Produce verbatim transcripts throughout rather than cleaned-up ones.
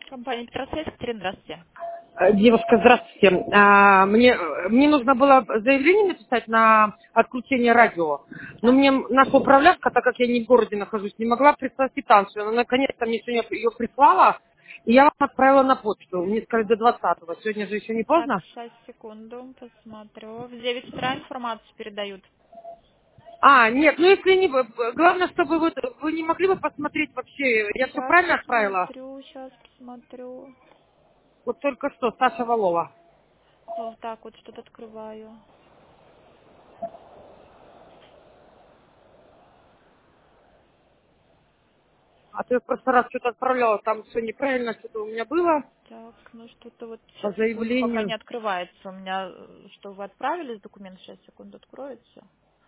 Компания Петросвет, Екатерина, здравствуйте. Э, Девушка, здравствуйте. А, Мне, мне нужно было заявление написать на отключение радио. Но Так, мне наша управляшка, так как я не в городе нахожусь, не могла прислать квитанцию. Она наконец-то мне сегодня ее прислала, и я вам отправила на почту. Мне сказали до двадцатого. Сегодня же еще не так, поздно? сейчас, секунду, посмотрю. В девять утра информацию передают. А, нет, ну если не... Главное, чтобы вы, вы не могли бы посмотреть вообще, я все Сейчас правильно отправила? посмотрю, сейчас посмотрю. Вот только что, Саша Валова. Вот так вот что-то открываю. А то я в прошлый раз что-то отправляла, там все неправильно, что-то у меня было Так, ну что-то вот по сейчас, секунду, пока не заявлению. открывается. У меня, э, что вы отправили документ, сейчас, секунду, откроется.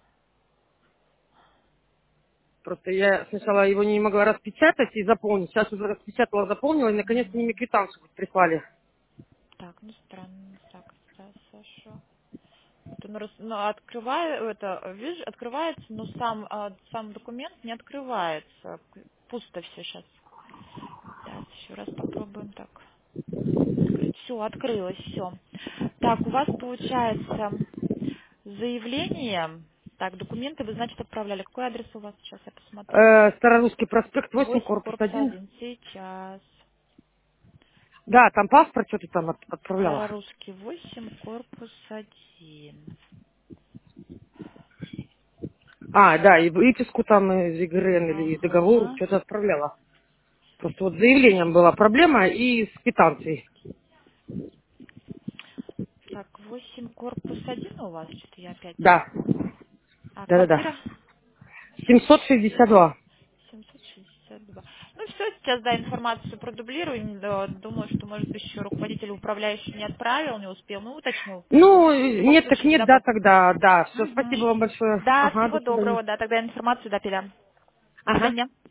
Просто я сначала его не могла распечатать и заполнить. Сейчас уже распечатала, заполнила, и наконец-то мне М, квитанцию прислали. Так, ну странно, так, Са- Саша. Вот он рас- ну, открываю, это, видишь, открывается, но сам, а, сам документ не открывается. Пусто все сейчас. Так, еще раз попробуем так открыть. Все, открылось, все. Так, у вас получается заявление. Так, документы вы, значит, отправляли. Какой адрес у вас сейчас, я посмотрю. Э, Старорусский проспект, восемь, Восемь, корпус корпус один. один. Сейчас. Да, там паспорт что-то там от- отправляла. Старорусский восемь, корпус один. А, да, и выписку там из ИГРН или договор Ага. что-то отправляла. Просто вот с заявлением была проблема и с квитанцией. Так, восемь, корпус один у вас? Что-то я опять... Да, А, да-да-да. квартира? семьсот шестьдесят два. семьсот шестьдесят два. Ну все, сейчас, да, информацию продублирую. Не- да, думаю, что, может быть, еще руководитель управляющий не отправил, не успел. Ну, уточню. Ну, В любом нет, так случае, нет, да, дабы... тогда, да. Все, Мгм. спасибо вам большое. Да, Ага, до всего свидания. доброго, да, тогда информацию, да, передам. До Ага. свидания.